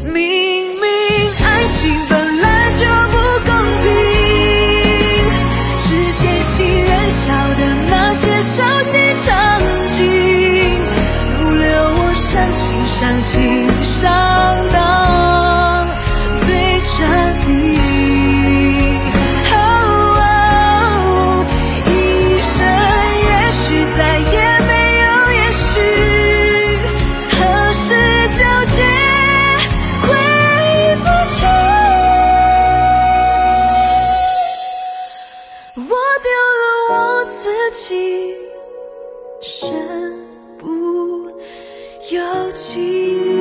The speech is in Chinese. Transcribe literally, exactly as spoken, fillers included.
明明爱情本来就不公平，之前信任笑的那些熟悉场景，都留我伤心伤心上当最真理。一生也许再也没有也许，何时纠结回不去。我丢了我自己，身不由己。